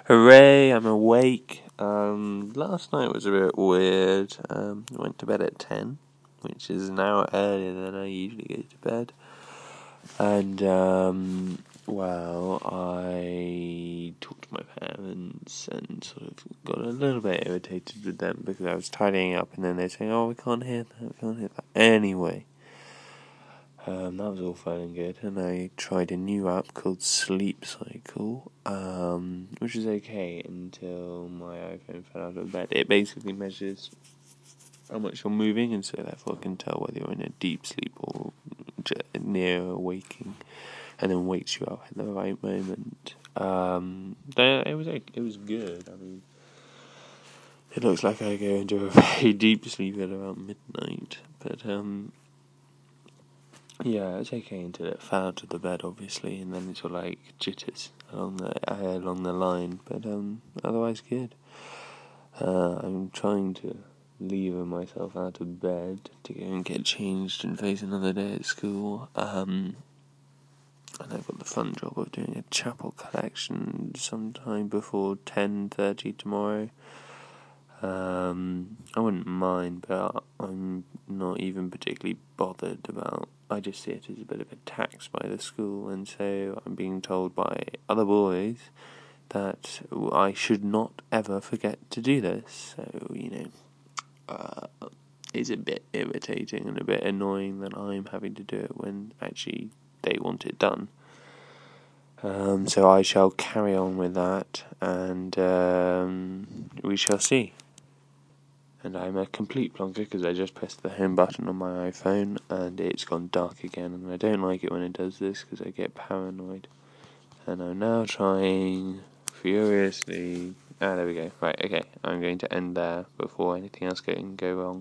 Hooray, I'm awake. Last night was a bit weird. I went to bed at 10, which is an hour earlier than I usually go to bed. And, I talked to my parents and sort of got a little bit irritated with them because I was tidying up and then they're saying, we can't hear that. Anyway. That was all fine and good, and I tried a new app called Sleep Cycle, which is okay until my iPhone fell out of bed. It basically measures how much you're moving, and so therefore can tell whether you're in a deep sleep or near waking, and then wakes you up at the right moment. It was good. I mean, it looks like I go into a very deep sleep at about midnight, but yeah, it's okay until it fell out of the bed, obviously, and then it's all like jitters along the line. But otherwise good. I'm trying to lever myself out of bed to go and get changed and face another day at school. And I've got the fun job of doing a chapel collection sometime before 10:30 tomorrow. I wouldn't mind, but I'm not even particularly bothered about. I just see it as a bit of a tax by the school, and so I'm being told by other boys that I should not ever forget to do this. So, it's a bit irritating and a bit annoying that I'm having to do it when actually they want it done. So I shall carry on with that, and we shall see. And I'm a complete plonker because I just pressed the home button on my iPhone and it's gone dark again, and I don't like it when it does this because I get paranoid. And I'm now trying furiously. There we go. Right, okay. I'm going to end there before anything else can go wrong.